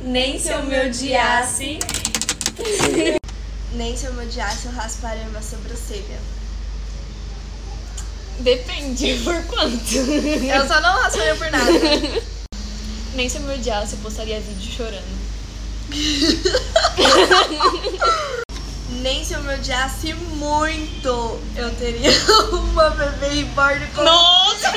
Nem se eu me odiasse. Nem se eu me odiasse, eu rasparia minha sobrancelha. Depende, por quanto? Eu só não rasparia por nada. Nem se eu me odiasse, eu postaria vídeo chorando. Nem se eu me odiasse muito, eu teria uma bebê reborn com... Nossa!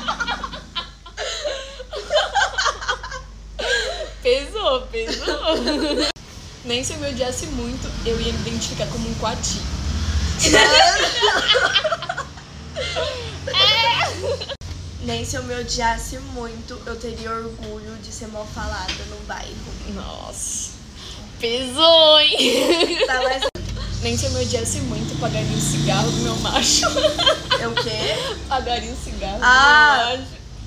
Pesou. Nem se eu me odiasse muito, eu ia me identificar como um coati. Nem se eu me odiasse muito, eu teria orgulho de ser mal falada no bairro. Nossa, pesou, hein? Tá, mas... Nem se eu me odiasse muito, eu pagaria um cigarro do meu macho. É o quê? Pagaria um cigarro do meu macho.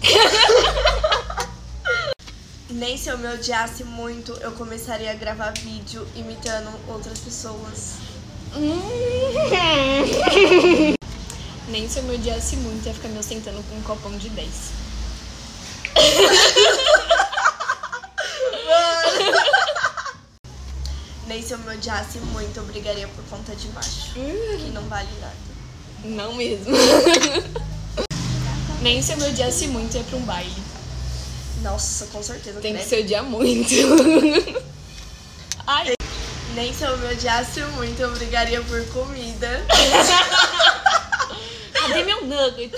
Nem se eu me odiasse muito, eu começaria a gravar vídeo imitando outras pessoas. Nem se eu me odiasse muito, ia ficar me ostentando com um copão de 10. Nem se eu me odiasse muito, eu brigaria por conta de macho, que não vale nada. Não mesmo. Nem se eu me odiasse muito, eu ia pra um baile. Nossa, com certeza. Tem que se odiar muito. Ai. Nem se eu me odiasse muito, eu brigaria por comida. Cadê meu nugget?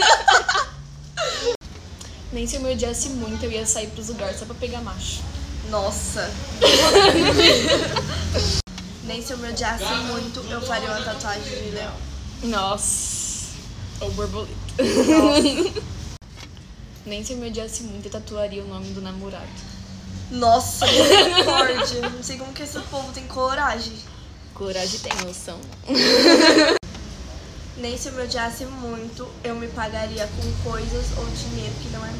Nem se eu me odiasse muito, eu ia sair pros lugares só pra pegar macho. Nossa. Nem se eu me odiasse muito, eu faria uma tatuagem de leão. Nossa. Ou borboleta. Nossa. Nem se eu me odiasse muito, eu tatuaria o nome do namorado. Nossa, misericórdia. Não sei como que esse povo tem coragem. Coragem tem noção. Nem se eu me odiasse muito, eu me pagaria com coisas ou dinheiro que não é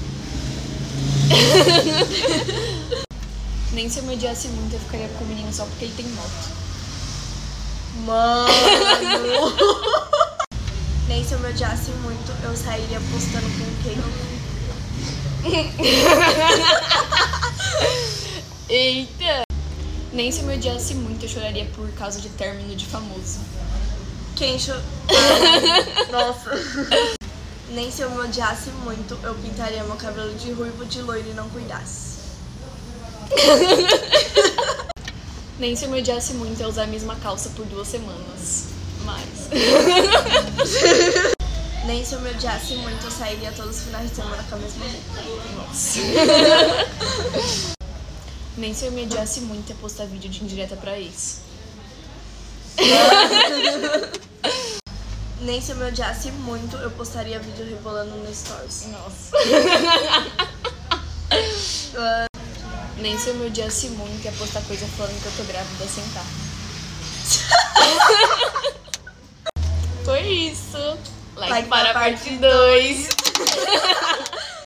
meu. Nem se eu me odiasse muito, eu ficaria com o menino só porque ele tem moto. Mano! Nem se eu me odiasse muito, eu sairia postando com quem Eita! Nem se eu me odiasse muito, eu choraria por causa de término de famoso. Quem Nossa. Nem se eu me odiasse muito, eu pintaria meu cabelo de ruivo, de loiro e não cuidasse. Nem se eu me odiasse muito, eu usar a mesma calça por 2 semanas. Mas... Nem se eu me odiasse muito, eu sairia todos os finais de semana com a mesma roupa. Nossa. Nem se eu me odiasse muito, eu postar vídeo de indireta pra ex. Nem se eu me odiasse muito, eu postaria vídeo rebolando no Stories. Nossa. Nem se eu me odiasse muito, ia postar coisa falando que eu tô grávida sem tá. Foi isso. Like para a parte 2.